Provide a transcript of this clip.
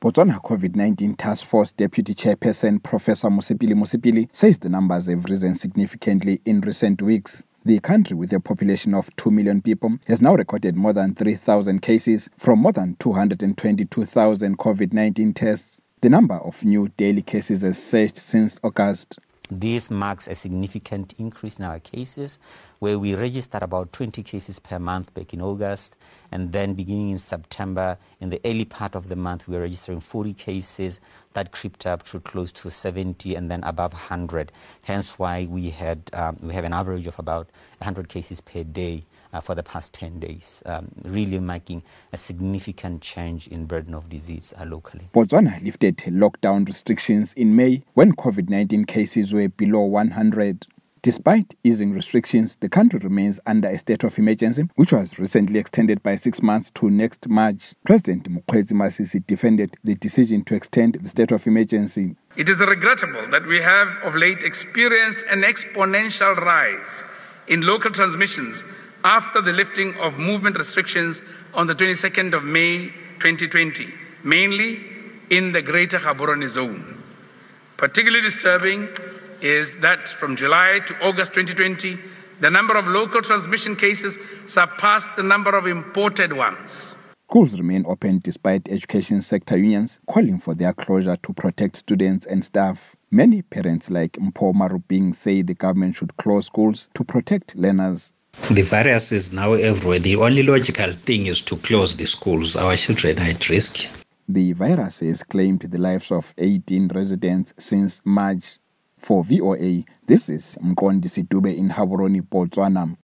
Botswana COVID-19 Task Force Deputy Chairperson Professor Mosepili Mosepili says the numbers have risen significantly in recent weeks. The country, with a population of 2 million people, has now recorded more than 3,000 cases from more than 222,000 COVID-19 tests. The number of new daily cases has surged since August. This marks a significant increase in our cases, where we registered about 20 cases per month back in August, and then beginning in September, in the early part of the month, we were registering 40 cases. That crept up to close to 70 and then above 100. Hence why we have an average of about 100 cases per day for the past 10 days, really making a significant change in burden of disease locally. Botswana lifted lockdown restrictions in May when COVID-19 cases were below 100. Despite easing restrictions, the country remains under a state of emergency, which was recently extended by 6 months to next March. President Mokgweetsi Masisi defended the decision to extend the state of emergency. It is regrettable that we have of late experienced an exponential rise in local transmissions after the lifting of movement restrictions on the 22nd of May 2020, mainly in the Greater Gaborone Zone. Particularly disturbing is that from July to August 2020, the number of local transmission cases surpassed the number of imported ones. Schools remain open despite education sector unions calling for their closure to protect students and staff. Many parents like Mpho Maruping say the government should close schools to protect learners. The virus is now everywhere. The only logical thing is to close the schools. Our children are at risk. The virus has claimed the lives of 18 residents since March. For VOA, this is Mqondi Sidube in Gaborone, Botswana.